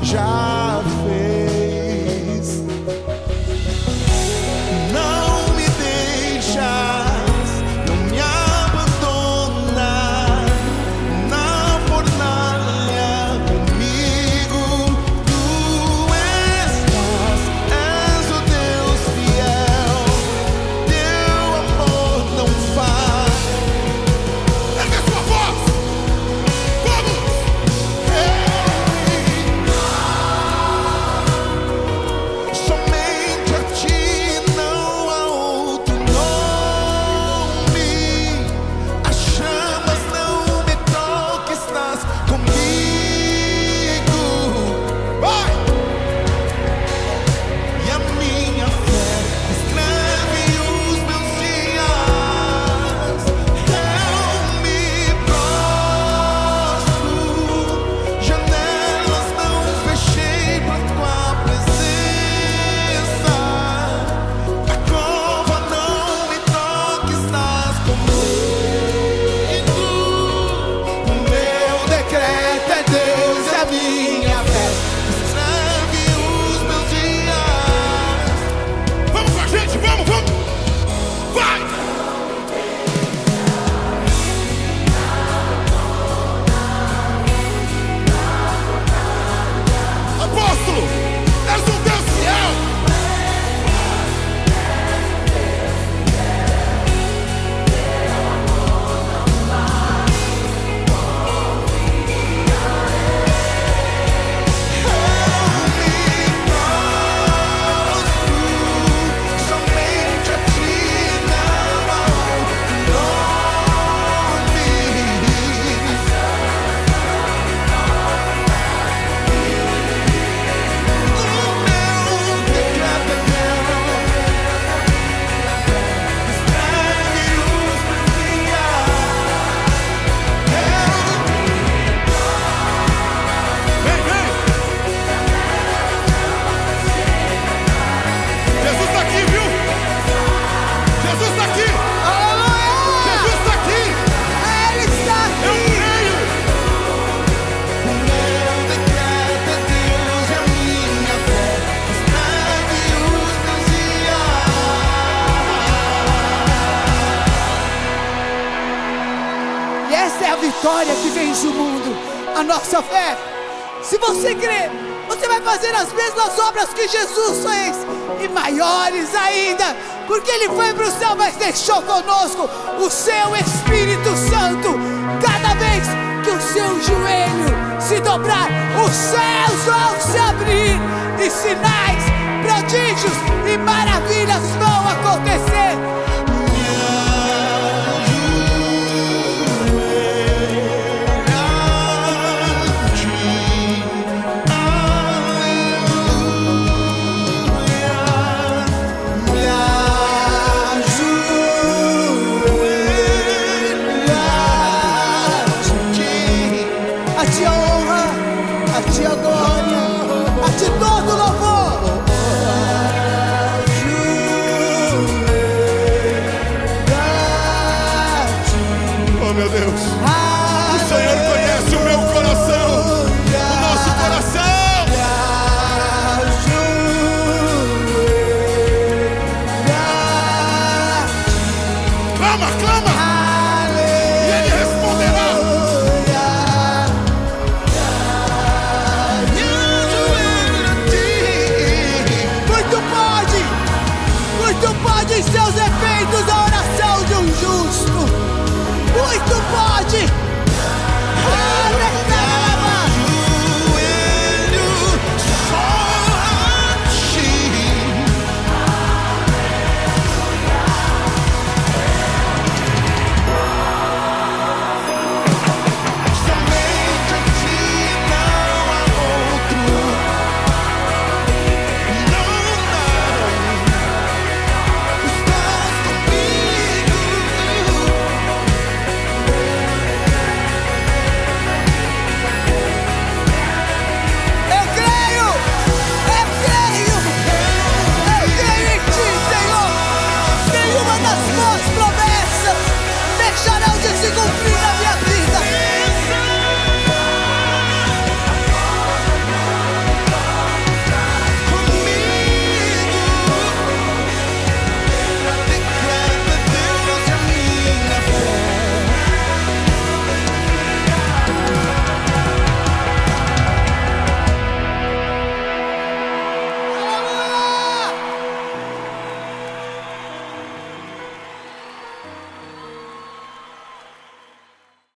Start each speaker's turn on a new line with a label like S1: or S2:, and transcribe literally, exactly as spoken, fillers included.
S1: já fez. Não me deixas, não me abandonas, na fornalha comigo tu estás, és o Deus fiel, teu amor não falha. Ergue a sua voz, vamos! Somente a ti não há outro nome. As chamas não me tocam, estás comigo. Vai! E a minha fé escreve os meus dias. Eu me prostro, janelas não fechei pra tua presença. A cova não me toca, estás comigo. O meu decreto é Deus e a minha fé escreve os meus dias. Vamos com a gente, vamos, vamos! Vai! Apóstolo, és um Deus fiel. Somente a ti não há outro nome. O meu decreto é Deus, escreve os meus dias. Vem, vem! Jesus está aqui, viu? Jesus está aqui! Jesus está aqui!
S2: Ele está
S1: Eu
S2: aqui.
S1: creio! O meu decreto é Deus e a minha fé escreve os meus dias.
S2: E essa é a vitória que vence o mundo, a nossa fé. Se você crer, você vai fazer as mesmas obras que Jesus fez, e maiores ainda, porque Ele foi para o céu, mas deixou conosco o seu Espírito Santo. Cada vez que o seu joelho se dobrar, os céus vão se abrir, e sinais, prodígios e maravilhas vão acontecer.